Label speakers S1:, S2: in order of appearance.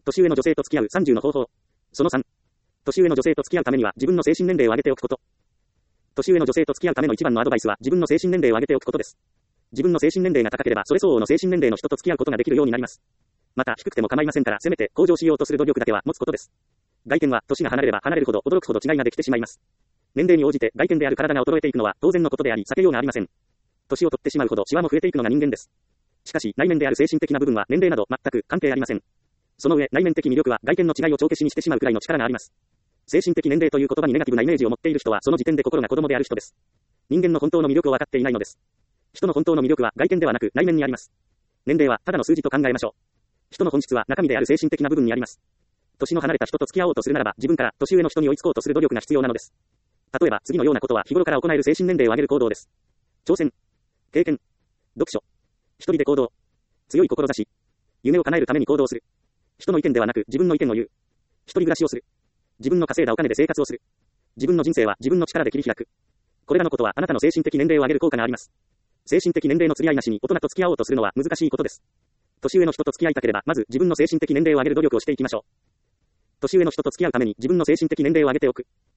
S1: 年上の女性と付き合う30の方法。その3。年上の女性と付き合うためには自分の精神年齢を上げておくこと。年上の女性と付き合うための一番のアドバイスは自分の精神年齢を上げておくことです。自分の精神年齢が高ければそれ相応の精神年齢の人と付き合うことができるようになります。また低くても構いませんからせめて向上しようとする努力だけは持つことです。外見は年が離れれば離れるほど驚くほど違いができてしまいます。年齢に応じて外見である体が衰えていくのは当然のことであり避けようがありません。年を取ってしまうほどシワも増えていくのが人間です。しかし内面である精神的な部分は年齢など全く関係ありません。その上内面的魅力は外見の違いを帳消しにしてしまうくらいの力があります。精神的年齢という言葉にネガティブなイメージを持っている人はその時点で心が子供である人です。人間の本当の魅力を分かっていないのです。人の本当の魅力は外見ではなく内面にあります。年齢はただの数字と考えましょう。人の本質は中身である精神的な部分にあります。年の離れた人と付き合おうとするならば自分から年上の人に追いつこうとする努力が必要なのです。例えば次のようなことは日頃から行える精神年齢を上げる行動です。挑戦、経験、読書、一人で行動、強い志、夢を叶えるために行動する。人の意見ではなく自分の意見を言う。一人暮らしをする。自分の稼いだお金で生活をする。自分の人生は自分の力で切り開く。これらのことはあなたの精神的年齢を上げる効果があります。精神的年齢の釣り合いなしに大人と付き合おうとするのは難しいことです。年上の人と付き合いたければまず自分の精神的年齢を上げる努力をしていきましょう。年上の人と付き合うために自分の精神的年齢を上げておく。